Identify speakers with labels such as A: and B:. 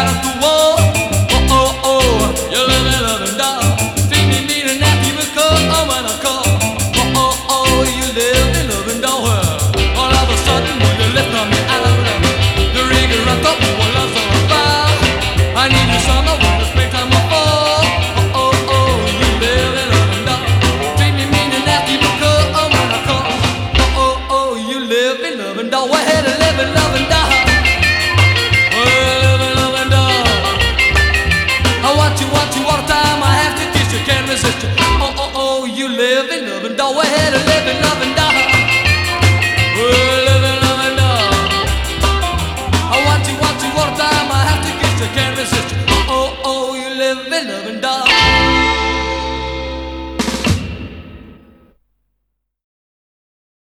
A: out of the wall. Oh, oh, oh, you loving dog. Treat me mean and nasty because I'm when I call. Oh, oh, oh, you loving dog. All of a sudden, when you lift on me out, the rig is rocked up, well, I'm so far. I need you summer when the springtime will fall. Oh, oh, oh, you loving dog. Treat me mean and nasty because I'm when I call. Oh, oh, oh, you loving dog. Well, hey, the loving dog. I want you all the time. I have to kiss you, can't resist you. Oh, oh, oh, you loving dog. Go ahead and loving dog. Oh, loving dog. I want you all the time. I have to kiss you, can't resist you. Oh, oh, you loving dog.